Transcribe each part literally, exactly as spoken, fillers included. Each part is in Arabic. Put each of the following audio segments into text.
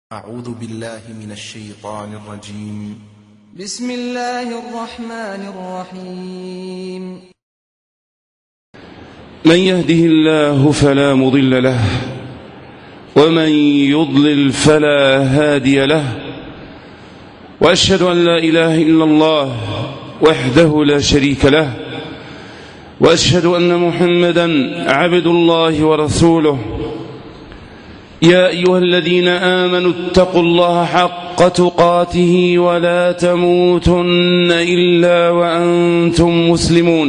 أعوذ بالله من الشيطان الرجيم. بسم الله الرحمن الرحيم. من يهده الله فلا مضل له ومن يضلل فلا هادي له، وأشهد أن لا إله إلا الله وحده لا شريك له، وأشهد أن محمدا عبد الله ورسوله. يا أيها الذين آمنوا اتقوا الله حق تقاته ولا تموتن إلا وأنتم مسلمون.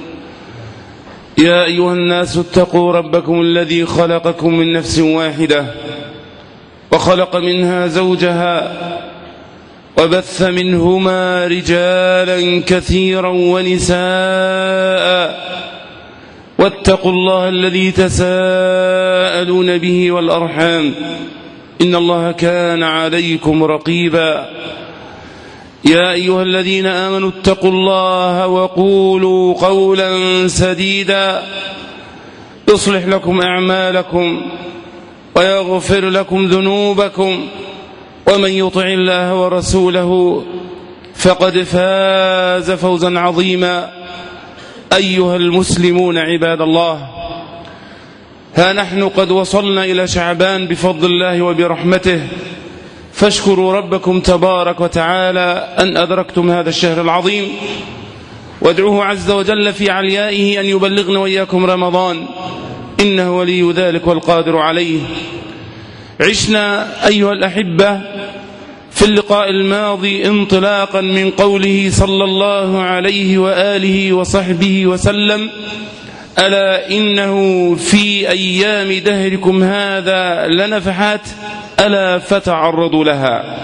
يا أيها الناس اتقوا ربكم الذي خلقكم من نفس واحدة وخلق منها زوجها وبث منهما رجالا كثيرا ونساء، واتقوا الله الذي تساءلون به والأرحام إن الله كان عليكم رقيبا. يا أيها الذين آمنوا اتقوا الله وقولوا قولا سديدا يصلح لكم أعمالكم ويغفر لكم ذنوبكم، ومن يطع الله ورسوله فقد فاز فوزا عظيما. أيها المسلمون عباد الله، ها نحن قد وصلنا إلى شعبان بفضل الله وبرحمته، فاشكروا ربكم تبارك وتعالى أن أدركتم هذا الشهر العظيم، وادعوه عز وجل في عليائه أن يبلغنا وإياكم رمضان، إنه ولي ذلك والقادر عليه. عشنا أيها الأحبة في اللقاء الماضي انطلاقا من قوله صلى الله عليه وآله وصحبه وسلم: ألا إنه في أيام دهركم هذا لنفحات ألا فتعرضوا لها.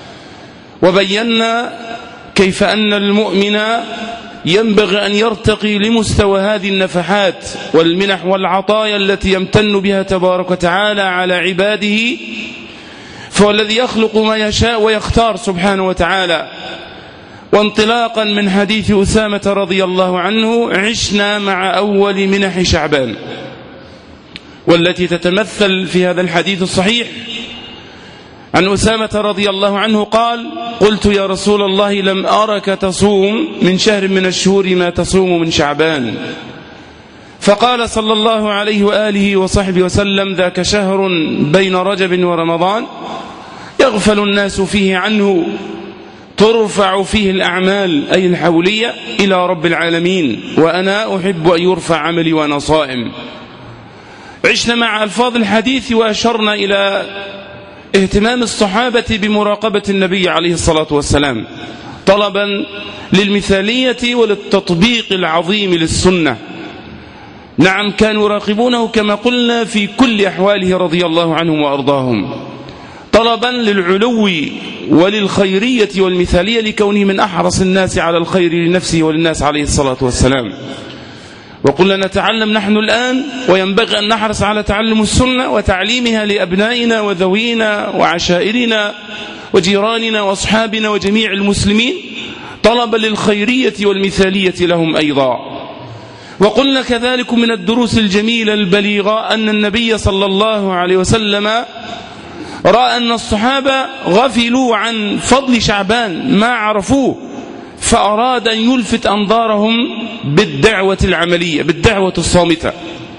وبينا كيف أن المؤمن ينبغي أن يرتقي لمستوى هذه النفحات والمنح والعطايا التي يمتن بها تبارك وتعالى على عباده، فهو الذي يخلق ما يشاء ويختار سبحانه وتعالى. وانطلاقا من حديث أسامة رضي الله عنه عشنا مع أول منح شعبان، والتي تتمثل في هذا الحديث الصحيح عن أسامة رضي الله عنه قال: قلت يا رسول الله لم أرك تصوم من شهر من الشهور ما تصوم من شعبان، فقال صلى الله عليه وآله وصحبه وسلم: ذاك شهر بين رجب ورمضان يغفل الناس فيه عنه، ترفع فيه الأعمال أي الحولية إلى رب العالمين، وأنا أحب أن يرفع عملي وأنا صائم. عشنا مع ألفاظ الحديث وأشرنا إلى اهتمام الصحابة بمراقبة النبي عليه الصلاة والسلام طلبا للمثالية وللتطبيق العظيم للسنة. نعم، كانوا يراقبونه كما قلنا في كل أحواله رضي الله عنهم وأرضاهم، طلبا للعلو وللخيرية والمثالية، لكونه من أحرص الناس على الخير لنفسه وللناس عليه الصلاة والسلام. وقلنا نتعلم نحن الآن، وينبغي أن نحرص على تعلم السنة وتعليمها لأبنائنا وذوينا وعشائرنا وجيراننا وأصحابنا وجميع المسلمين، طلبا للخيرية والمثالية لهم أيضا. وقلنا كذلك من الدروس الجميلة البليغة أن النبي صلى الله عليه وسلم رأى أن الصحابة غفلوا عن فضل شعبان ما عرفوه، فأراد أن يلفت أنظارهم بالدعوة العملية، بالدعوة الصامتة،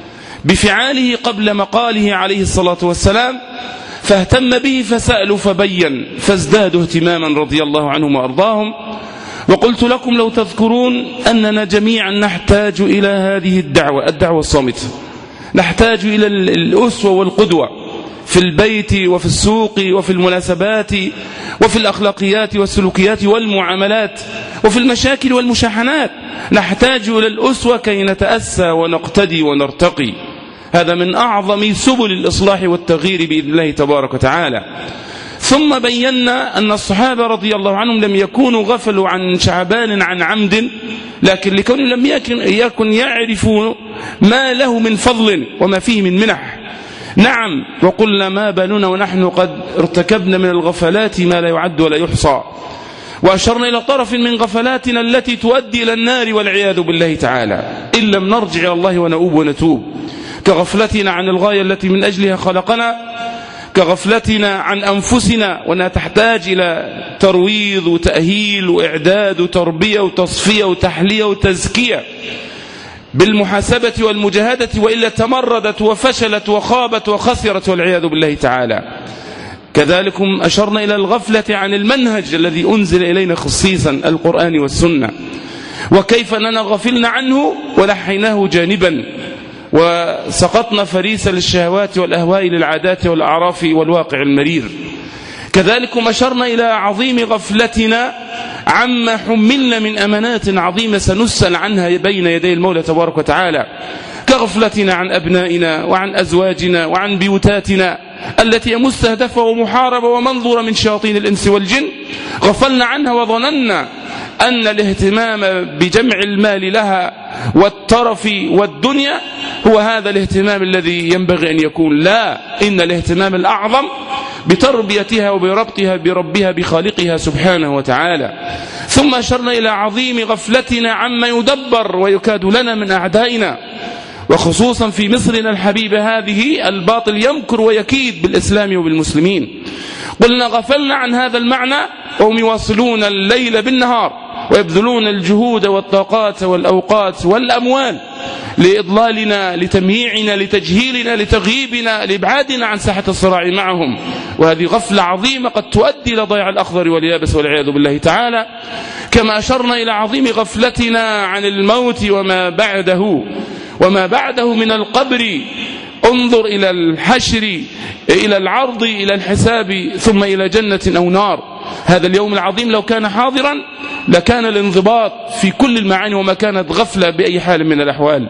بفعاله قبل مقاله عليه الصلاة والسلام، فاهتم به فسألوا فبين، فازدادوا اهتماما رضي الله عنهم وأرضاهم. وقلت لكم لو تذكرون أننا جميعا نحتاج إلى هذه الدعوة، الدعوة الصامتة، نحتاج إلى الأسوة والقدوة في البيت وفي السوق وفي المناسبات وفي الأخلاقيات والسلوكيات والمعاملات وفي المشاكل والمشاحنات، نحتاج إلى الأسوة كي نتأسى ونقتدي ونرتقي. هذا من أعظم سبل الإصلاح والتغيير بإذن الله تبارك وتعالى. ثم بينا أن الصحابة رضي الله عنهم لم يكونوا غفلوا عن شعبان عن عمد، لكن لكونهم لم يكن يعرفوا ما له من فضل وما فيه من منح. نعم، وقلنا ما بالنا ونحن قد ارتكبنا من الغفلات ما لا يعد ولا يحصى، وأشرنا إلى طرف من غفلاتنا التي تؤدي إلى النار والعياذ بالله تعالى إن لم نرجع إلى الله ونؤوب ونتوب، كغفلتنا عن الغاية التي من أجلها خلقنا، كغفلتنا عن أنفسنا، وأنها تحتاج إلى ترويض وتأهيل وإعداد وتربية وتصفية وتحلية وتزكية بالمحاسبة والمجاهدة، وإلا تمردت وفشلت وخابت وخسرت والعياذ بالله تعالى. كذلكم أشرنا إلى الغفلة عن المنهج الذي أنزل إلينا خصيصا القرآن والسنة، وكيف أننا غفلنا عنه ولحيناه جانبا وسقطنا فريسا للشهوات والأهواء للعادات والأعراف والواقع المرير. كذلكم أشرنا إلى عظيم غفلتنا عما حملنا من أمانات عظيمة سنسأل عنها بين يدي المولى تبارك وتعالى، كغفلتنا عن أبنائنا وعن أزواجنا وعن بيوتاتنا التي مستهدفة ومحاربة ومنظورة من شياطين الإنس والجن. غفلنا عنها وظننا أن الاهتمام بجمع المال لها والترف والدنيا هو هذا الاهتمام الذي ينبغي أن يكون. لا، إن الاهتمام الأعظم بتربيتها وبربطها بربها بخالقها سبحانه وتعالى. ثم أشرنا إلى عظيم غفلتنا عما يدبر ويكاد لنا من أعدائنا، وخصوصا في مصرنا الحبيبة هذه الباطل يمكر ويكيد بالإسلام وبالمسلمين. قلنا غفلنا عن هذا المعنى وهم يواصلون الليل بالنهار ويبذلون الجهود والطاقات والأوقات والأموال لإضلالنا، لتمييعنا، لتجهيلنا، لتغييبنا، لإبعادنا عن ساحة الصراع معهم. وهذه غفلة عظيمة قد تؤدي إلى ضياع الأخضر واليابس والعياذ بالله تعالى. كما أشرنا إلى عظيم غفلتنا عن الموت وما بعده وما بعده من القبر. انظر إلى الحشر، إلى العرض، إلى الحساب، ثم إلى جنة أو نار. هذا اليوم العظيم لو كان حاضرا لكان الانضباط في كل المعاني وما كانت غفلة بأي حال من الأحوال.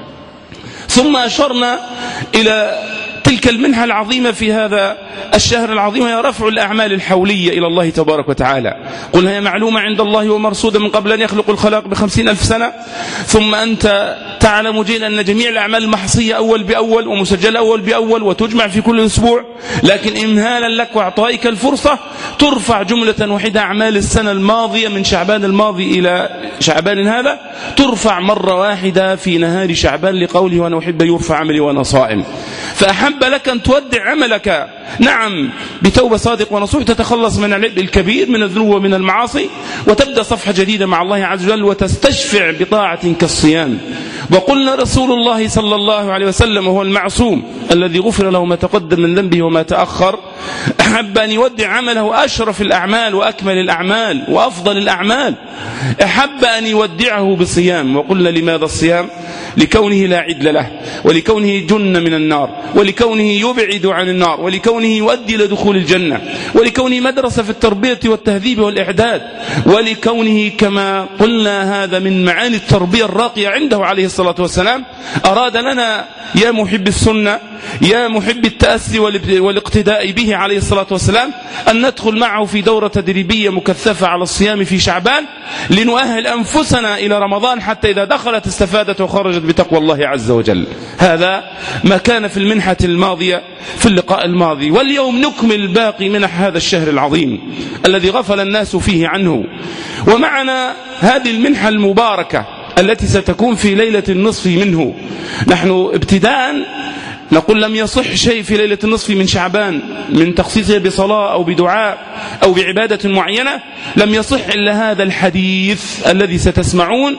ثم أشرنا إلى تلك المنحة العظيمة في هذا الشهر العظيم، هي رفع الأعمال الحولية إلى الله تبارك وتعالى. قلنا هي معلومة عند الله ومرصودة من قبل أن يخلق الخلاق بخمسين ألف سنة. ثم أنت تعلم جيدا أن جميع الأعمال المحصية أول بأول ومسجلة أول بأول وتجمع في كل أسبوع، لكن إمهالا لك وإعطائك الفرصة ترفع جملة واحدة أعمال السنة الماضية من شعبان الماضي إلى شعبان هذا، ترفع مرة واحدة في نهار شعبان لقوله وأنا أحب يرفع عملي وأنا صائم. فأحب لك أن تودع عملك، نعم، بتوبة صادق ونصوح تتخلص من العبء الكبير من الذنوب ومن المعاصي، وتبدأ صفحة جديدة مع الله عز وجل وتستشفع بطاعة كالصيام. وقلنا رسول الله صلى الله عليه وسلم وهو المعصوم الذي غفر له ما تقدم من ذنبه وما تأخر، أحب أن يودع عمله أشرف الأعمال وأكمل الأعمال وأفضل الأعمال، أحب أن يودعه بصيام. وقلنا لماذا الصيام؟ لكونه لا عدل له، ولكونه جنة من النار، ولكونه يبعد عن النار، ولكونه يؤدي إلى دخول الجنة، ولكونه مدرسة في التربية والتهذيب والإعداد، ولكونه كما قلنا هذا من معاني التربية الراقية عنده عليه الصلاة والسلام. أراد لنا يا محب السنة، يا محب التأسي والاقتداء به عليه الصلاة والسلام، أن ندخل معه في دورة تدريبية مكثفة على الصيام في شعبان لنؤهل أنفسنا إلى رمضان، حتى إذا دخلت استفادت وخرجت بتقوى الله عز وجل. هذا ما كان في المنحة الماضية في اللقاء الماضي. واليوم نكمل باقي منح هذا الشهر العظيم الذي غفل الناس فيه عنه. ومعنا هذه المنحة المباركة التي ستكون في ليلة النصف منه. نحن ابتداء نقول لم يصح شيء في ليلة النصف من شعبان من تخصيصه بصلاة أو بدعاء أو بعبادة معينة، لم يصح إلا هذا الحديث الذي ستسمعون،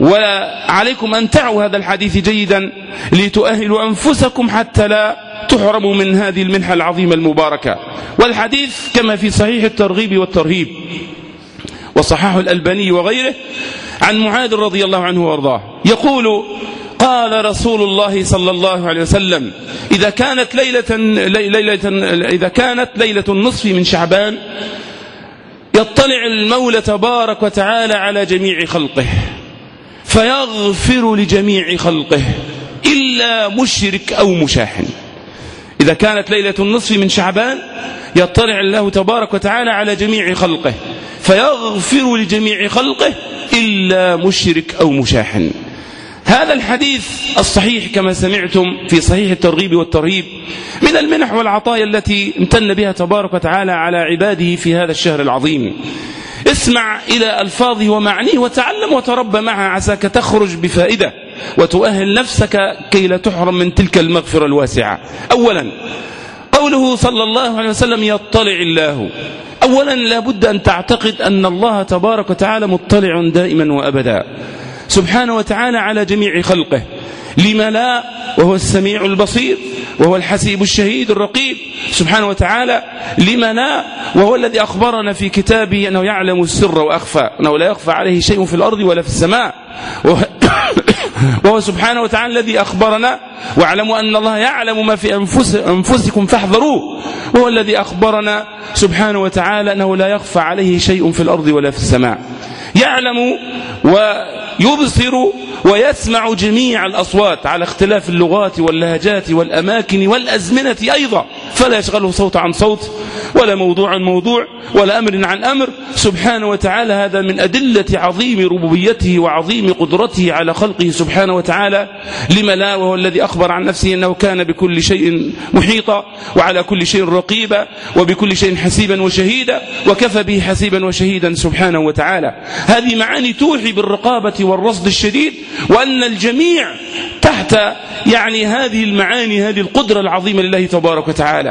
وعليكم أن تعوا هذا الحديث جيدا لتؤهلوا أنفسكم حتى لا تحرموا من هذه المنحة العظيمة المباركة. والحديث كما في صحيح الترغيب والترهيب وصححه الألباني وغيره عن معاذ رضي الله عنه وارضاه، يقول قال رسول الله صلى الله عليه وسلم: إذا كانت ليلة, ليلة إذا كانت ليلة النصف من شعبان يطلع المولى تبارك وتعالى على جميع خلقه فيغفر لجميع خلقه إلا مشرك أو مشاحن. إذا كانت ليلة النصف من شعبان يطلع الله تبارك وتعالى على جميع خلقه فيغفر لجميع خلقه إلا مشرك أو مشاحن. هذا الحديث الصحيح كما سمعتم في صحيح الترغيب والترهيب من المنح والعطايا التي امتن بها تبارك وتعالى على عباده في هذا الشهر العظيم. اسمع إلى ألفاظه ومعانيه وتعلم وتربى معها، عساك تخرج بفائدة وتؤهل نفسك كي لا تحرم من تلك المغفرة الواسعة. أولا قوله صلى الله عليه وسلم يطلع الله، أولا لابد أن تعتقد أن الله تبارك وتعالى مطلع دائما وأبدا سبحانه وتعالى على جميع خلقه، لما لا، وهو السميع البصير وهو الحسيب الشهيد الرقيب سبحانه وتعالى، لما لا، وهو الذي أخبرنا في كتابه أنه يعلم السر وأخفى، أنه لا يخفى عليه شيء في الأرض ولا في السماء، وهو سبحانه وتعالى الذي أخبرنا واعلموا أن الله يعلم ما في أنفس أنفسكم فاحذروه، وهو الذي أخبرنا سبحانه وتعالى أنه لا يخفى عليه شيء في الأرض ولا في السماء، يعلم ويبصر ويسمع جميع الأصوات على اختلاف اللغات واللهجات والأماكن والأزمنة أيضا، فلا يشغله صوت عن صوت ولا موضوع عن موضوع ولا أمر عن أمر سبحانه وتعالى. هذا من أدلة عظيم ربوبيته وعظيم قدرته على خلقه سبحانه وتعالى، لما لا، وهو الذي أخبر عن نفسه أنه كان بكل شيء محيطا وعلى كل شيء رقيبا وبكل شيء حسيبا وشهيدا وكفى به حسيبا وشهيدا سبحانه وتعالى. هذه معاني توحي بالرقابة والرصد الشديد، وأن الجميع تحت يعني هذه المعاني، هذه القدرة العظيمة لله تبارك وتعالى.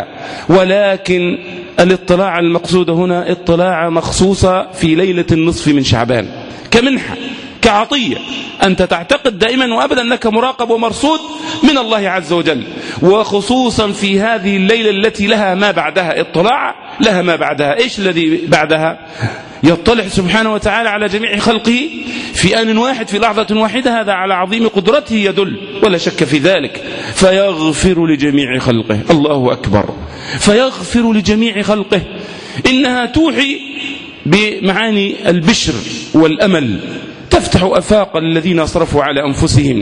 ولكن الاطلاع المقصود هنا اطلاع مخصوصة في ليلة النصف من شعبان كمنحة كعطية، أنت تعتقد دائما وأبدا أنك مراقب ومرصود من الله عز وجل، وخصوصا في هذه الليلة التي لها ما بعدها، اطلاع لها ما بعدها. إيش الذي بعدها؟ يطلع سبحانه وتعالى على جميع خلقه في آن واحد في لحظة واحدة، هذا على عظيم قدرته يدل ولا شك في ذلك. فيغفر لجميع خلقه، الله أكبر، فيغفر لجميع خلقه. إنها توحي بمعاني البشر والأمل، تفتح أفاق الذين أصرفوا على أنفسهم،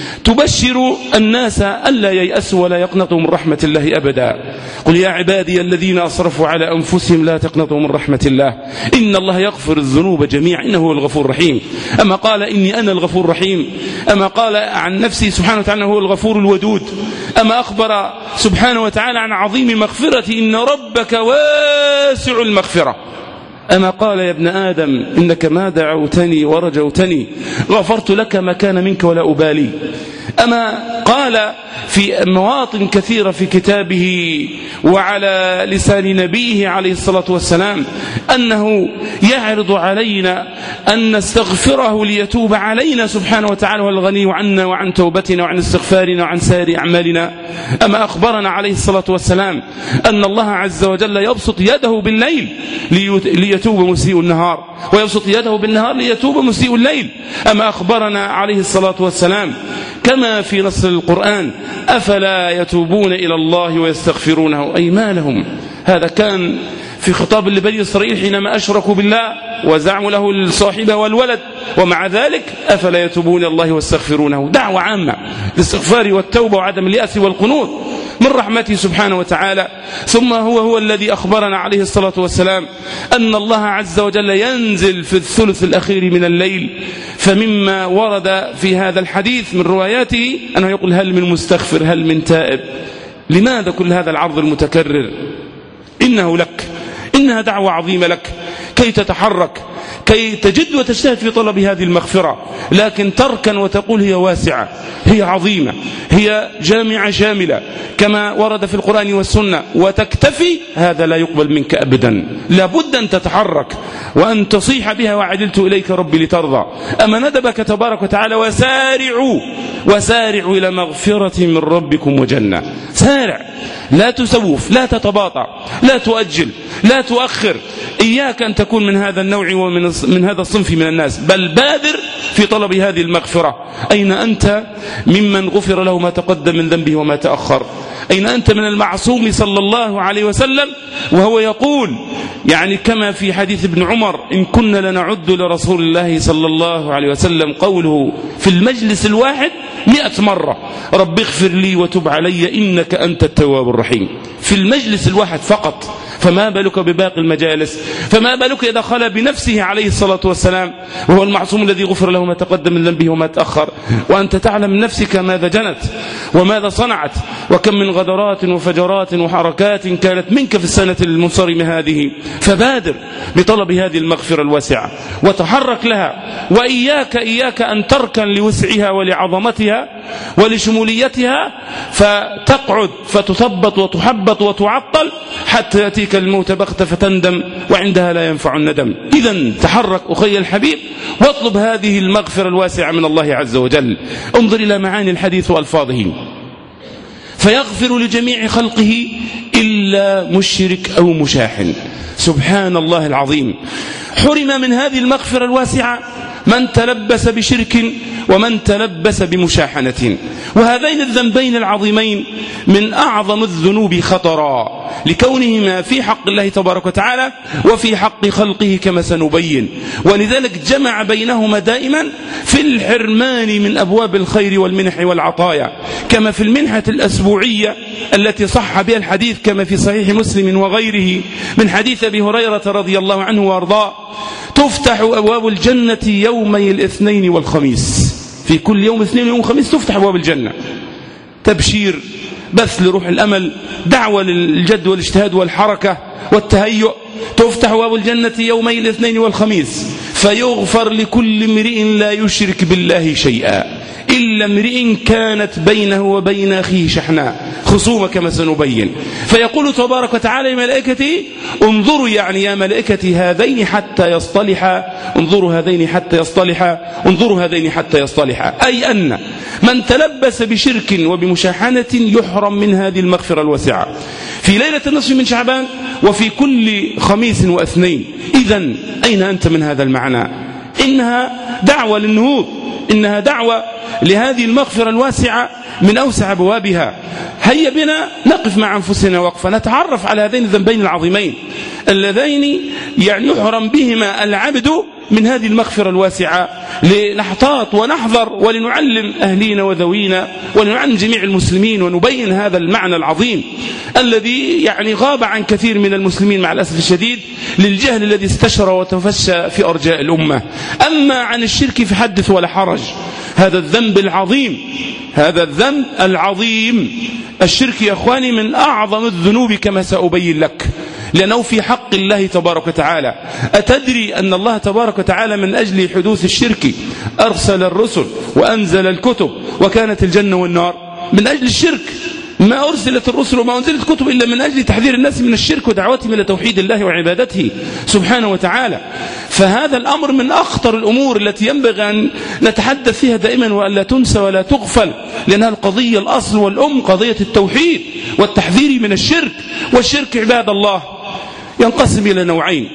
تبشر الناس ألا ييأسوا ولا يقنطوا من رحمة الله أبدا. قل يا عبادي الذين أصرفوا على أنفسهم لا تقنطوا من رحمة الله إن الله يغفر الذنوب جميعا إنه هو الغفور الرحيم. أما قال إني أنا الغفور الرحيم، أما قال عن نفسه سبحانه وتعالى هو الغفور الودود، أما أخبر سبحانه وتعالى عن عظيم مغفرة إن ربك واسع المغفرة، أما قال يا ابن آدم إنك ما دعوتني ورجوتني غفرت لك ما كان منك ولا أبالي، أما قال في مواطن كثيرة في كتابه وعلى لسان نبيه عليه الصلاة والسلام أنه يعرض علينا أن نستغفره ليتوب علينا سبحانه وتعالى والغني عنا وعن توبتنا وعن استغفارنا وعن سائر أعمالنا. أما أخبرنا عليه الصلاة والسلام أن الله عز وجل يبسط يده بالليل ليتوب مسيء النهار، ويبسط يده بالنهار ليتوب مسيء الليل. أما أخبرنا عليه الصلاة والسلام كما في نص القرآن أفلا يتوبون إلى الله ويستغفرونه أي ما لهم. هذا كان في خطاب لبني إسرائيل حينما أشركوا بالله وزعموا له الصاحبة والولد، ومع ذلك أفلا يتوبون إلى الله ويستغفرونه، دعوة عامة للاستغفار والتوبة وعدم اليأس والقنوط من رحمته سبحانه وتعالى. ثم هو هو الذي أخبرنا عليه الصلاة والسلام أن الله عز وجل ينزل في الثلث الأخير من الليل، فمما ورد في هذا الحديث من رواياته أنه يقول هل من مستغفر هل من تائب. لماذا كل هذا العرض المتكرر؟ إنه لك، إنها دعوة عظيمة لك كي تتحرك، كي تجد وتجتهد في طلب هذه المغفرة، لكن تركن وتقول هي واسعة، هي عظيمة، هي جامعة شاملة كما ورد في القرآن والسنة، وتكتفي، هذا لا يقبل منك أبدا. لابد أن تتحرك وأن تصيح بها وعدلت إليك ربي لترضى. أما ندبك تبارك وتعالى وسارعوا وسارعوا إلى مغفرة من ربكم وجنة. سارع، لا تسوف، لا تتباطأ، لا تؤجل، لا تؤخر. إياك أن تكون من هذا النوع ومن من هذا الصنف من الناس، بل بادر في طلب هذه المغفرة. أين أنت ممن غفر له ما تقدم من ذنبه وما تأخر؟ أين أنت من المعصوم صلى الله عليه وسلم وهو يقول يعني كما في حديث ابن عمر إن كنا لنعد لرسول الله صلى الله عليه وسلم قوله في المجلس الواحد مئة مرة رب اغفر لي وتب علي إنك أنت التواب الرحيم، في المجلس الواحد فقط. فما بالك بباقي المجالس؟ فما بالك إذا خلى بنفسه عليه الصلاة والسلام وهو المعصوم الذي غفر له ما تقدم من ذنبه وما تأخر، وأنت تعلم من نفسك ماذا جنت وماذا صنعت، وكم من غدرات وفجرات وحركات كانت منك في السنة المنصرمة هذه. فبادر بطلب هذه المغفرة الواسعة وتحرك لها، وإياك إياك أن تركن لوسعها ولعظمتها ولشموليتها فتقعد فتثبط وتحبط وتعطل حتى يأتيك الموت بغتة فتندم، وعندها لا ينفع الندم. إذن تحرك أخي الحبيب واطلب هذه المغفرة الواسعة من الله عز وجل. انظر إلى معاني الحديث وألفاظه: فيغفر لجميع خلقه إلا مشرك أو مشاحن. سبحان الله العظيم، حرم من هذه المغفرة الواسعة من تلبس بشرك ومن تلبس بمشاحنة، وهذين الذنبين العظيمين من أعظم الذنوب خطرا لكونهما في حق الله تبارك وتعالى وفي حق خلقه كما سنبين، ولذلك جمع بينهما دائما في الحرمان من أبواب الخير والمنح والعطايا، كما في المنحة الأسبوعية التي صح بها الحديث كما في صحيح مسلم وغيره من حديث أبي هريرة رضي الله عنه وارضاه: تفتح أبواب الجنة يومي الاثنين والخميس، في كل يوم اثنين ويوم خميس تفتح أبواب الجنة، تبشير، بث لروح الأمل، دعوة للجد والاجتهاد والحركة والتهيؤ. تفتح أبواب الجنة يومي الاثنين والخميس فيغفر لكل امرئ لا يشرك بالله شيئا إلا امرئ كانت بينه وبين أخيه شحناء، خصومة كما سنبين. فيقول تبارك وتعالى لملائكته: انظروا، يعني يا ملائكتي، هذين حتى يصطلحا، انظروا هذين حتى يصطلحا، انظروا هذين حتى يصطلحا. أي أن من تلبس بشرك وبمشاحنة يحرم من هذه المغفرة الواسعة في ليلة النصف من شعبان وفي كل خميس واثنين. إذن أين أنت من هذا المعنى؟ إنها دعوة للنهوض، إنها دعوة لهذه المغفرة الواسعة من أوسع أبوابها. هيا بنا نقف مع أنفسنا وقفة نتعرف على هذين الذنبين العظيمين اللذين يعني يحرم بهما العبد من هذه المغفرة الواسعة، لنحتاط ونحذر ولنعلم أهلينا وذوينا ولنعلم جميع المسلمين ونبين هذا المعنى العظيم الذي يعني غاب عن كثير من المسلمين مع الأسف الشديد للجهل الذي استشرى وتفشى في أرجاء الأمة. أما عن الشرك فحدث ولا حرج، هذا الذنب العظيم، هذا الذنب العظيم الشرك يا أخواني من أعظم الذنوب كما سأبين لك، لأنه في حق الله تبارك وتعالى. أتدري أن الله تبارك وتعالى من أجل حدوث الشرك أرسل الرسل وأنزل الكتب وكانت الجنة والنار من أجل الشرك؟ ما أرسلت الرسل وما أنزلت الكتب إلا من أجل تحذير الناس من الشرك ودعوتهم إلى توحيد الله وعبادته سبحانه وتعالى. فهذا الأمر من أخطر الأمور التي ينبغي أن نتحدث فيها دائما وألا تنسى ولا تغفل، لأنها القضية الأصل والأم، قضية التوحيد والتحذير من الشرك. والشرك عباد الله ينقسم إلى نوعين: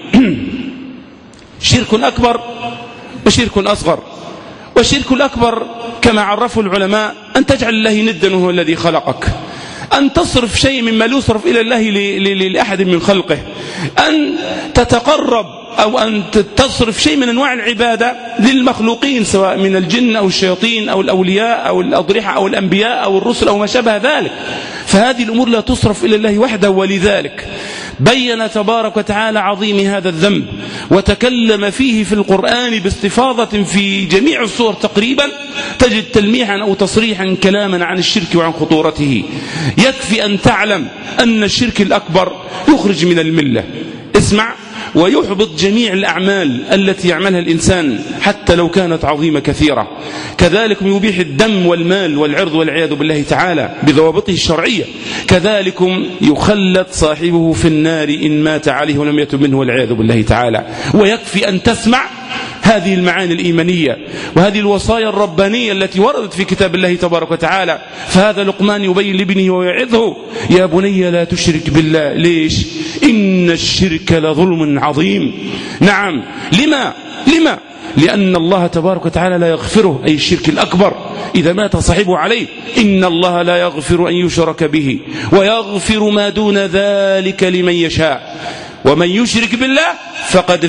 شرك أكبر وشرك أصغر. والشرك الأكبر كما عرفه العلماء أن تجعل الله ندا وهو الذي خلقك، أن تصرف شيء مما لا يصرف إلى الله لأحد من خلقه، أن تتقرب أو أن تصرف شيء من أنواع العبادة للمخلوقين سواء من الجن أو الشياطين أو الأولياء أو الأضرحة أو الأنبياء أو الرسل أو ما شابه ذلك. فهذه الأمور لا تصرف إلى الله وحده، ولذلك بين تبارك وتعالى عظيم هذا الذنب وتكلم فيه في القرآن باستفاضة في جميع الصور تقريبا، تجد تلميحا أو تصريحا كلاما عن الشرك وعن خطورته. يكفي أن تعلم أن الشرك الأكبر يخرج من الملة، اسمع، ويحبط جميع الأعمال التي يعملها الإنسان حتى لو كانت عظيمة كثيرة. كذلك يبيح الدم والمال والعرض والعياذ بالله تعالى بضوابطه الشرعية. كذلك يخلد صاحبه في النار إن مات عليه ولم يتب منه والعياذ بالله تعالى. ويكفي أن تسمع هذه المعاني الإيمانية وهذه الوصايا الربانية التي وردت في كتاب الله تبارك وتعالى. فهذا لقمان يبين لابنه ويعظه: يا بني لا تشرك بالله. ليش؟ إن الشرك لظلم عظيم. نعم، لما؟ لما؟ لأن الله تبارك وتعالى لا يغفره، أي الشرك الأكبر إذا مات صاحبه عليه. إن الله لا يغفر أن يشرك به ويغفر ما دون ذلك لمن يشاء. ومن يشرك بالله فقد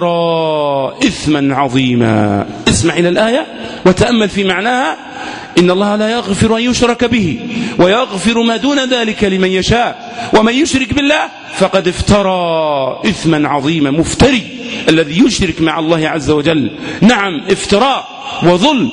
افترى إثما عظيما. اسمع إلى الآية وتأمل في معناها. إن الله لا يغفر أن يشرك به ويغفر ما دون ذلك لمن يشاء ومن يشرك بالله فقد افترى إثما عظيما. مفتري الذي يشرك مع الله عز وجل. نعم، افتراء وظلم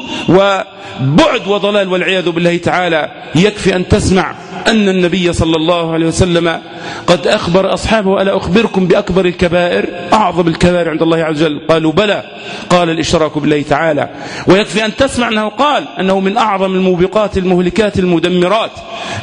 وبعد وضلال والعياذ بالله تعالى. يكفي أن تسمع أن النبي صلى الله عليه وسلم قد أخبر أصحابه: ألا أخبركم بأكبر الكبائر؟ أعظم الكبائر عند الله عز وجل. قالوا: بلى. قال: الإشراك بالله تعالى. ويكفي أن تسمع أنه قال أنه من أعظم الموبقات المهلكات المدمرات.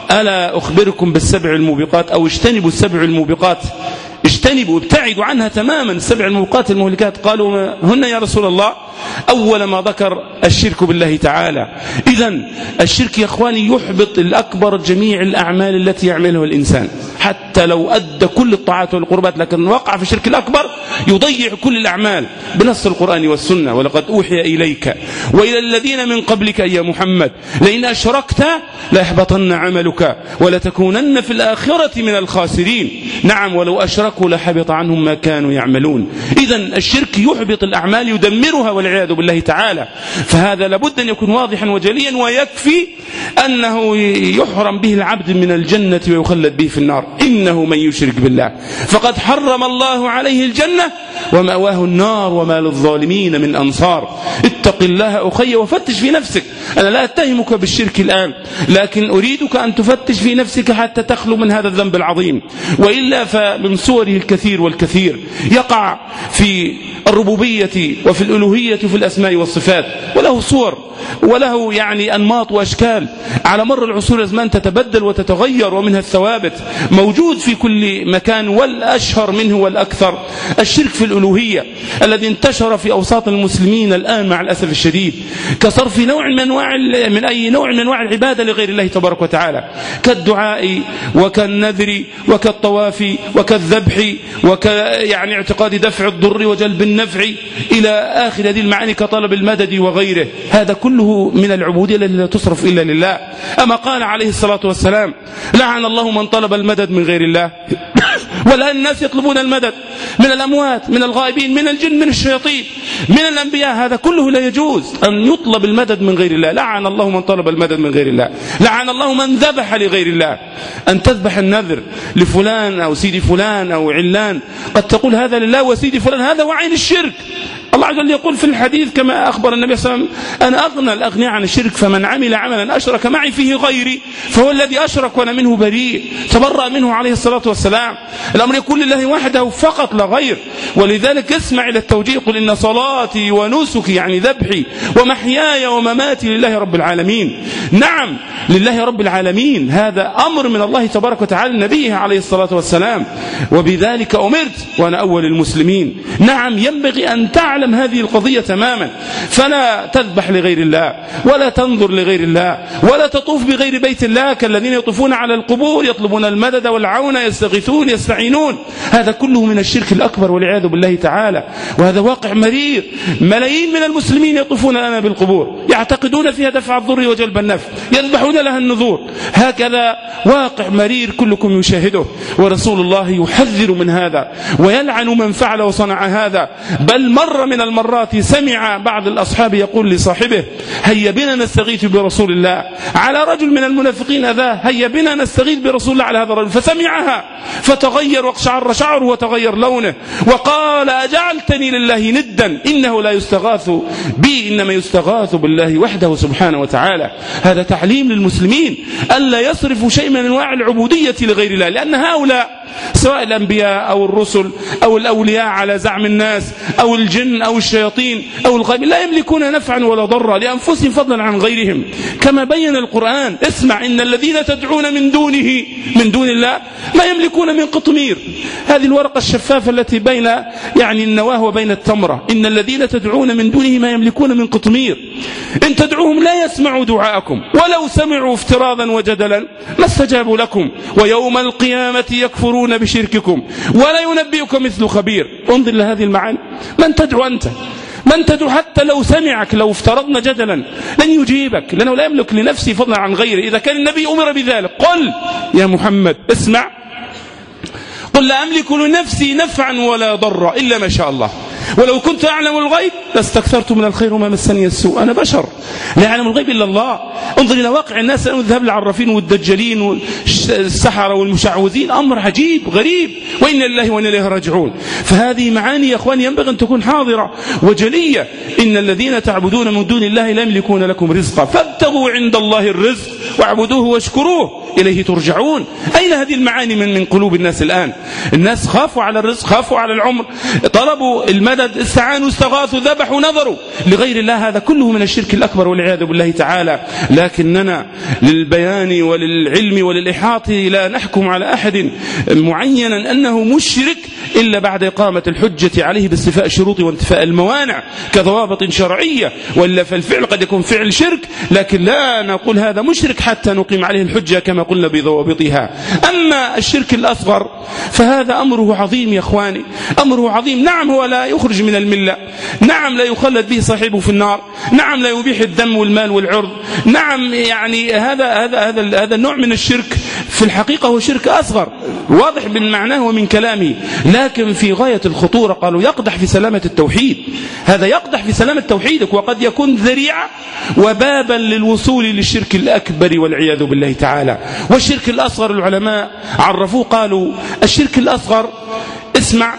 ألا أخبركم بالسبع الموبقات؟ أو اجتنبوا السبع الموبقات، اجتنبوا ابتعدوا عنها تماما السبع الموبقات المهلكات. قالوا: هن يا رسول الله؟ أول ما ذكر الشرك بالله تعالى. إذن الشرك يا أخواني يحبط الأكبر جميع الأعمال التي يعملها الإنسان، حتى لو أدى كل الطاعات والقربات لكن وقع في الشرك الأكبر يضيع كل الأعمال بنص القرآن والسنة. ولقد أوحي إليك وإلى الذين من قبلك يا محمد لئن أشركت ليحبطن عملك ولتكونن في الآخرة من الخاسرين. نعم، ولو أشركوا لحبط عنهم ما كانوا يعملون. إذن الشرك يحبط الأعمال يدمرها والعياذ بالله تعالى. فهذا لابد أن يكون واضحا وجليا، ويكفي أنه يحرم به العبد من الجنة ويخلد به في النار. إنه من يشرك بالله فقد حرم الله عليه الجنة ومأواه النار وما للظالمين من أنصار. اتق الله أخي وفتش في نفسك. أنا لا أتهمك بالشرك الآن، لكن أريدك أن تفتش في نفسك حتى تخلو من هذا الذنب العظيم، وإلا فمن صوره الكثير والكثير. يقع في الربوبية وفي الألوهية وفي الأسماء والصفات، وله صور وله يعني أنماط وأشكال على مر العصور والأزمان تتبدل وتتغير، ومنها الثوابت موجود في كل مكان. والأشهر منه والأكثر الشرك في الألوهية الذي انتشر في أوساط المسلمين الآن مع الأسف الشديد، كصرف نوع من أنواع من أي نوع من أنواع العبادة لغير الله تبارك وتعالى، كالدعاء وكالنذر وكالطواف وكالذبح وك يعني اعتقاد دفع الضر وجلب النفع إلى آخر هذه المعاني، كطلب المدد وغيره. هذا كله من العبودية التي لا تصرف إلا لله. أما قال عليه الصلاة والسلام: لعن الله من طلب المدد من غير الله. والآن الناس يطلبون المدد من الأموات، من الغائبين، من الجن، من الشياطين، من الأنبياء. هذا كله لا يجوز أن يطلب المدد من غير الله. لعن الله من طلب المدد من غير الله. لعن الله من ذبح لغير الله. أن تذبح النذر لفلان أو سيدي فلان أو علان، قد تقول هذا لله وسيدي فلان، هذا وعين الشرك. الله عز وجل يقول في الحديث كما أخبر النبي صلى الله عليه وسلم: أنا أغنى الأغنياء عن الشرك، فمن عمل عملا أشرك معي فيه غيري فهو الذي أشرك وأنا منه بريء. تبرأ منه عليه الصلاة والسلام. الأمر يكون لله وحده فقط لا غير. ولذلك اسمع إلى التوجيه: قل إن صلاتي ونسكي يعني ذبحي ومحياي ومماتي لله رب العالمين. نعم، لله رب العالمين. هذا أمر من الله تبارك وتعالى لنبيه عليه الصلاة والسلام: وبذلك أمرت وأنا أول المسلمين. نعم، ينبغي أن تعلم هذه القضية تماما، فلا تذبح لغير الله ولا تنظر لغير الله ولا تطوف بغير بيت الله كالذين يطوفون على القبور يطلبون المدد والعون يستغيثون يستعينون. هذا كله من الشرك الأكبر والعياذ بالله تعالى، وهذا واقع مرير. ملايين من المسلمين يطوفون الآن بالقبور يعتقدون فيها دفع الضر وجلب النفع، يذبحون لها النذور. هكذا واقع مرير كلكم يشاهده، ورسول الله يحذر من هذا ويلعن من فعل وصنع هذا. بل مر من المرات سمع بعض الأصحاب يقول لصاحبه: هيا بنا نستغيث برسول الله على رجل من المنافقين ذا، هيا بنا نستغيث برسول الله على هذا الرجل. فسمعها فتغير واقشعر شعره وتغير لونه وقال: أجعلتني لله ندا إنه لا يستغاث بي إنما يستغاث بالله وحده سبحانه وتعالى. هذا تعليم للمسلمين ألا يصرفوا شيء من أنواع العبودية لغير الله، لأن هؤلاء سواء الأنبياء أو الرسل أو الأولياء على زعم الناس أو الجن أو الشياطين أو الغيب لا يملكون نفعا ولا ضرا لأنفسهم فضلا عن غيرهم، كما بين القرآن. اسمع: إن الذين تدعون من دونه من دون الله ما يملكون من قطمير. هذه الورقة الشفافة التي بين يعني النواه وبين التمرة. إن الذين تدعون من دونه ما يملكون من قطمير. إن تدعوهم لا يسمعوا دعاءكم ولو سمعوا افتراضا وجدلا ما استجابوا لكم ويوم القيامة يكفرون بشرككم ولا ينبئكم مثل خبير. انظر لهذه المعاني. من تدعو أنت؟ من تدعو حتى لو سمعك، لو افترضنا جدلا لن يجيبك، لأنه لا يملك لنفسه فضلا عن غيره. إذا كان النبي أمر بذلك: قل يا محمد اسمع، قل لا أملك لنفسي نفعا ولا ضرا إلا ما شاء الله، ولو كنت أعلم الغيب لاستكثرت من الخير وما مسني السوء. أنا بشر لا يعلم الغيب إلا الله. انظر إلى واقع الناس الآن، الذهاب للعرافين والدجالين والسحرة والمشعوذين، أمر عجيب غريب، وإنا لله وإنا إليه راجعون. فهذه معاني يا أخواني ينبغي أن تكون حاضرة وجلية. إن الذين تعبدون من دون الله لا يملكون لكم رزقا فابتغوا عند الله الرزق واعبدوه واشكروه إليه ترجعون. أين هذه المعاني من من قلوب الناس الآن؟ الناس خافوا على الرزق، خافوا على العمر، طلبوا المدد، استعانوا، استغاثوا، ذبحوا، نظروا لغير الله. هذا كله من الشرك الأكبر والعياذ بالله تعالى. لكننا للبيان وللعلم وللإحاطة لا نحكم على أحد معينا أنه مشرك إلا بعد إقامة الحجة عليه باستيفاء الشروط وانتفاء الموانع كضوابط شرعية، وإلا فالفعل قد يكون فعل شرك، لكن لا نقول هذا مشرك حتى نقيم عليه الحجة كما قلنا بضوابطها. أما الشرك الأصغر فهذا أمره عظيم يا أخواني، أمره عظيم. نعم هو لا يخرج من الملة، نعم لا يخلد به صاحبه في النار، نعم لا يبيح الدم والمال والعرض، نعم يعني هذا هذا هذا هذا النوع من الشرك في الحقيقة هو شرك أصغر واضح من معناه ومن كلامه، لكن في غاية الخطورة. قالوا يقدح في سلامة التوحيد، هذا يقدح في سلامة توحيدك، وقد يكون ذريعة وبابا للوصول للشرك الأكبر والعياذ بالله تعالى. والشرك الأصغر العلماء عرفوه، قالوا الشرك الأصغر اسمع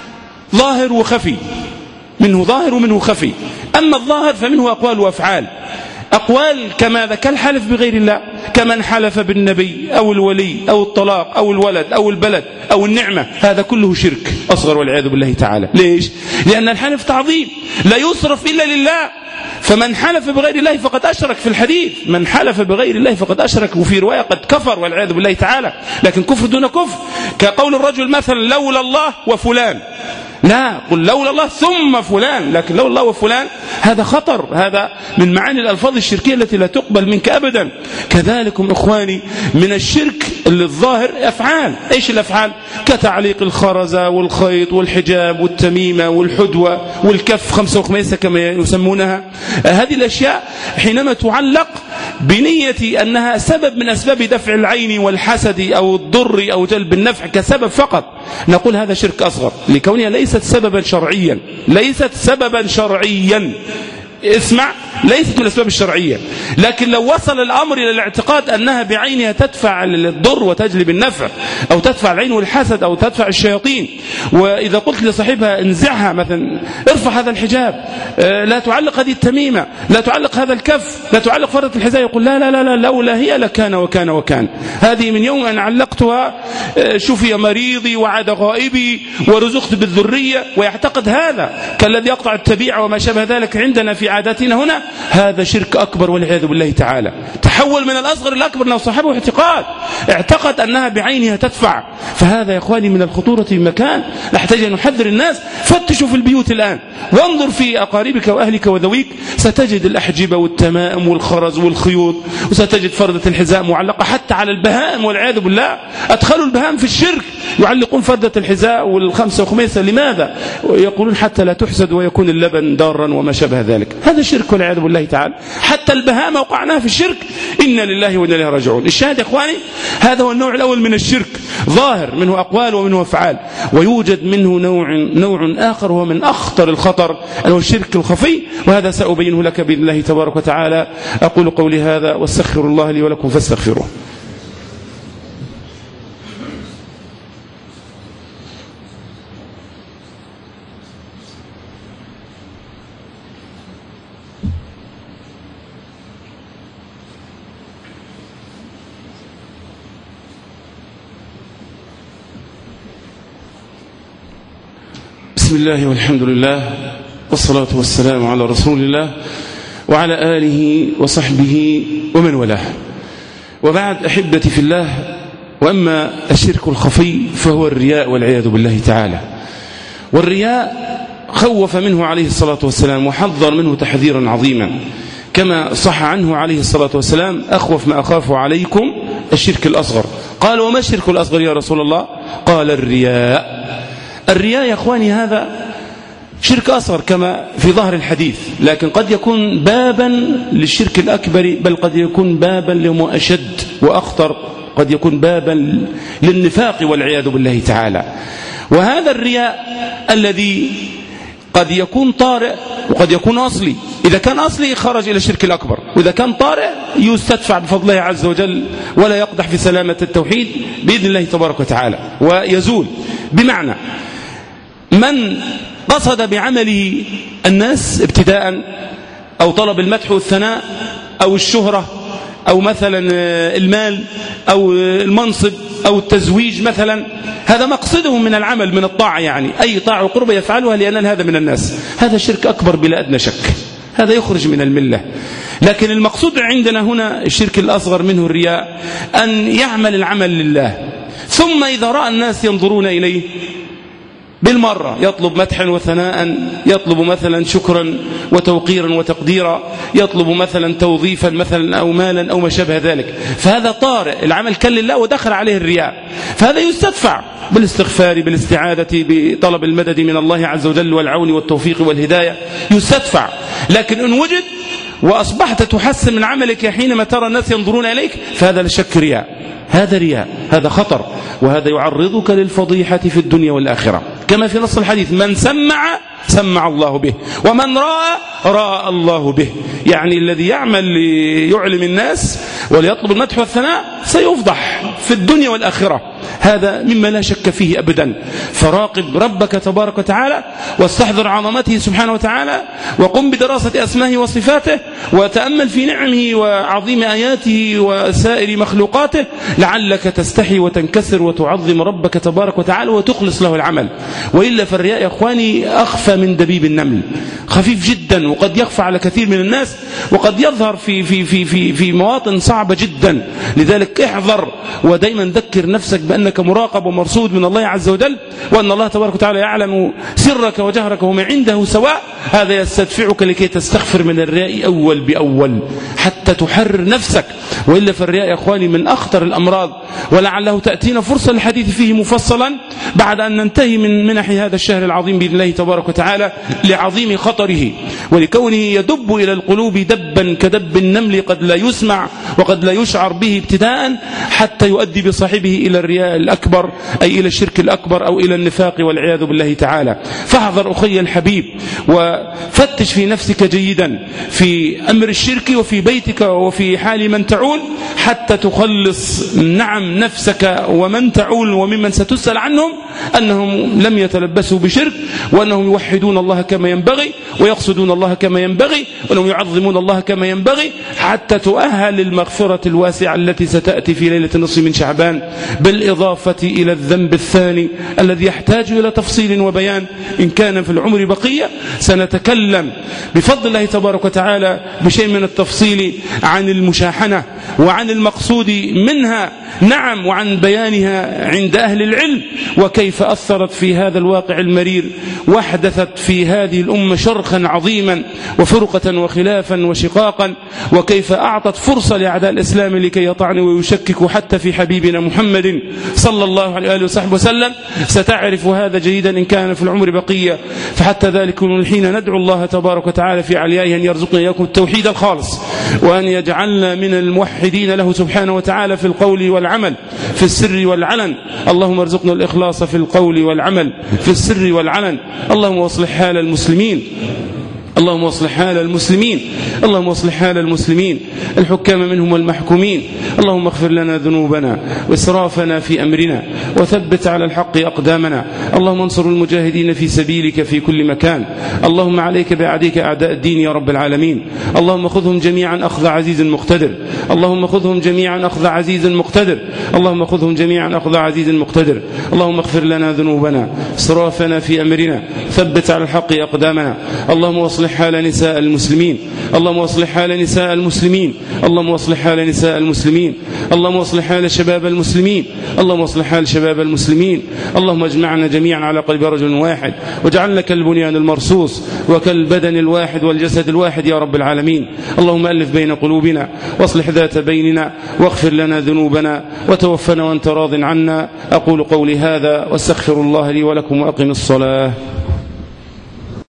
ظاهر وخفي، منه ظاهر ومنه خفي. أما الظاهر فمنه أقوال وأفعال. أقوال كما ذا كالحلف بغير الله، كمن حلف بالنبي أو الولي أو الطلاق أو الولد أو البلد أو النعمة، هذا كله شرك أصغر والعياذ بالله تعالى. ليش؟ لأن الحلف تعظيم لا يصرف إلا لله، فمن حلف بغير الله فقد أشرك في الحديث، من حلف بغير الله فقد أشرك، وفي رواية قد كفر والعياذ بالله تعالى. لكن كفر دون كفر، كقول الرجل مثلا لولا الله وفلان، لا قل لولا الله ثم فلان، لكن لولا الله وفلان هذا خطر، هذا من معاني الألفاظ الشركية التي لا تقبل منك أبدا. كذلكم إخواني من الشرك الظاهر أفعال. إيش الأفعال؟ كتعليق الخرزة والخيط والحجاب والتميمة والحدوة والكف خمسة وخميسة كما يسمونها. هذه الأشياء حينما تعلق بنية أنها سبب من أسباب دفع العين والحسد أو الضر أو جلب النفع كسبب فقط، نقول هذا شرك أصغر لكونها ليست سببا شرعيا، ليست سببا شرعيا. اسمع، ليست من الأسباب الشرعية. لكن لو وصل الأمر إلى الاعتقاد أنها بعينها تدفع الضر وتجلب النفع أو تدفع العين والحسد أو تدفع الشياطين، وإذا قلت لصاحبها انزعها مثلا، ارفع هذا الحجاب، لا تعلق هذه التميمة، لا تعلق هذا الكف، لا تعلق فردة الحذاء، يقول لا لا لا لا لولا هي لكان وكان وكان، هذه من يوم أن علقتها شفي مريضي وعاد غائبي ورزقت بالذرية، ويعتقد هذا كالذي يقطع التبيع وما شابه ذلك عندنا في عاداتنا هنا. هذا شرك أكبر والعياذ بالله تعالى، تحول من الأصغر الأكبر لو صاحبه اعتقاد، اعتقد أنها بعينها تدفع. فهذا يا إخواني من الخطورة بمكان، نحتاج أن نحذر الناس. فتشوا في البيوت الآن وانظر في أقاربك وأهلك وذويك، ستجد الأحجبة والتمائم والخرز والخيوط، وستجد فردة الحذاء معلقة حتى على البهائم والعياذ بالله. أدخلوا البهائم في الشرك، يعلقون فردة الحذاء والخمسة وخميسة. لماذا؟ يقولون حتى لا تحسد ويكون اللبن دارا وما شابه ذلك. هذا شرك والعياذ بالله تعالى. حتى البهائم وقعناها في الشرك، إنا لله وإنا إليه راجعون. الشاهد يا إخواني هذا هو النوع الأول من الشرك، ظاهر منه أقوال ومنه أفعال. ويوجد منه نوع نوع آخر هو من أخطر الخطر، هو الشرك الخفي، وهذا سأبينه لك بإذن الله تبارك وتعالى. أقول قولي هذا واستغفر الله لي ولكم فاستغفروه. بسم الله والحمد لله والصلاة والسلام على رسول الله وعلى آله وصحبه ومن والاه، وبعد أحبتي في الله. وأما الشرك الخفي فهو الرياء والعياذ بالله تعالى. والرياء خوف منه عليه الصلاة والسلام وحذر منه تحذيرا عظيما، كما صح عنه عليه الصلاة والسلام: أخوف ما أخاف عليكم الشرك الأصغر. قال: وما الشرك الأصغر يا رسول الله؟ قال: الرياء. الرياء يا أخواني هذا شرك أصغر كما في ظهر الحديث، لكن قد يكون بابا للشرك الأكبر، بل قد يكون بابا لما أشد وأخطر قد يكون بابا للنفاق والعياذ بالله تعالى. وهذا الرياء الذي قد يكون طارئ وقد يكون أصلي، إذا كان أصلي خرج إلى الشرك الأكبر، وإذا كان طارئ يستدفع بفضل الله عز وجل ولا يقدح في سلامة التوحيد بإذن الله تبارك وتعالى ويزول. بمعنى من قصد بعمله الناس ابتداء أو طلب المدح والثناء أو الشهرة أو مثلا المال أو المنصب أو التزويج مثلا، هذا مقصده من العمل من الطاعة، يعني أي طاعة وقربة يفعلها لينال هذا من الناس، هذا شرك أكبر بلا أدنى شك، هذا يخرج من الملة. لكن المقصود عندنا هنا الشرك الأصغر منه الرياء، أن يعمل العمل لله، ثم إذا رأى الناس ينظرون إليه بالمرة يطلب مدحا وثناء، يطلب مثلا شكرا وتوقيرا وتقديرا، يطلب مثلا توظيفا مثلا أو مالا أو ما شابه ذلك، فهذا طارئ، العمل كان لله ودخل عليه الرياء، فهذا يستدفع بالاستغفار بالاستعاذة بطلب المدد من الله عز وجل والعون والتوفيق والهداية، يستدفع. لكن إن وجد وأصبحت تحسن من عملك حينما ترى الناس ينظرون إليك، فهذا لا شك رياء، هذا رياء، هذا خطر، وهذا يعرضك للفضيحة في الدنيا والآخرة، كما في نص الحديث: من سمع سمع الله به، ومن رأى رأى الله به. يعني الذي يعمل ليعلم الناس وليطلب المدح والثناء سيفضح في الدنيا والآخرة، هذا مما لا شك فيه أبدا. فراقب ربك تبارك وتعالى واستحضر عظمته سبحانه وتعالى، وقم بدراسة أسمائه وصفاته، وتأمل في نعمه وعظيم آياته وسائر مخلوقاته، لعلك تستحي وتنكسر وتعظم ربك تبارك وتعالى وتخلص له العمل. وإلا فالرياء يا أخواني أخفى من دبيب النمل، خفيف جدا، وقد يخفى على كثير من الناس، وقد يظهر في في في في في مواطن صعبة جدا. لذلك احذر، ودائما ذكر نفسك بأنك مراقب ومرصود من الله عز وجل، وأن الله تبارك وتعالى يعلم سرك وجهرك وما عنده سواء. هذا يستدفعك لكي تستغفر من الرياء أول بأول حتى تحرر نفسك. وإلا فالرياء يا أخواني من أخطر الأمراض، ولعله تأتينا فرصة للحديث فيه مفصلا بعد أن ننتهي من منح هذا الشهر العظيم بإذن الله تبارك وتعالى، لعظيم خطره ولكونه يدب إلى القلوب دبا كدب النمل، قد لا يسمع وقد لا يشعر به ابتداء، حتى يؤدي بصاحبه إلى الرياء الأكبر، أي إلى الشرك الأكبر أو إلى النفاق والعياذ بالله تعالى. فاحذر أخي الحبيب، وفتش في نفسك جيدا في أمر الشرك وفي بيتك وفي حال من تعول، حتى تخلص نعم نفسك ومن تعول وممن ستسأل عنهم أنهم لم يتلبسوا بشرك، وأنهم يوحدون الله كما ينبغي ويقصدون الله كما ينبغي، وأنهم يعظمون الله كما ينبغي، حتى تؤهل للمغفرة الواسعة التي ستأتي في ليلة النصف من شعبان، بالإضافة إلى الذنب الثاني الذي يحتاج إلى تفصيل وبيان. إن كان في العمر بقية سنتكلم بفضل الله تبارك وتعالى بشيء من التفصيل عن المشاحنة وعن المقصود منها، نعم، وعن بيانها عند أهل العلم، وكيف أثرت في هذا الواقع المرير، واحدثت في هذه الأمة شرخا عظيما وفرقة وخلافا وشقاقا، وكيف أعطت فرصة لأعداء الإسلام لكي يطعنوا ويشككوا حتى في حبيبنا محمد صلى الله عليه وآله وصحبه وسلم. ستعرف هذا جيدا إن كان في العمر بقية. فحتى ذلك الحين ندعو الله تبارك وتعالى في عليائه أن يرزقنا إياكم التوحيد الخالص، وأن يجعلنا من الموحدين له سبحانه وتعالى في القول والعمل، في السر والعلن. اللهم ارزقنا الإخلاص في القول والعمل، في السر والعلن. اللهم اصلح حال المسلمين، اللهم اصلح حال المسلمين، اللهم اصلح حال المسلمين، الحكام منهم والمحكومين. اللهم اغفر لنا ذنوبنا واسرافنا في أمرنا، وثبت على الحق أقدامنا. اللهم انصر المجاهدين في سبيلك في كل مكان. اللهم عليك بأعديك أعداء الدين يا رب العالمين. اللهم خذهم جميعا أخذ عزيز مقتدر، اللهم خذهم جميعا أخذ عزيز مقتدر، اللهم خذهم جميعا أخذ عزيز مقتدر. اللهم اغفر لنا ذنوبنا اسرافنا في أمرنا، ثبت على الحق أقدامنا. اللهم اصلح حال نساء المسلمين، اللهم اصلح حال نساء المسلمين، اللهم اصلح حال نساء المسلمين، اللهم اصلح حال شباب المسلمين، اللهم اصلح حال شباب المسلمين. اللهم اجمعنا جميعا على قلب رجل واحد، واجعلنا كالبنيان المرصوص وكالبدن الواحد والجسد الواحد يا رب العالمين. اللهم ألف بين قلوبنا واصلح ذات بيننا، واغفر لنا ذنوبنا، وتوفنا وانت راض عنا. أقول قولي هذا واستغفر الله لي ولكم، وأقم الصلاة.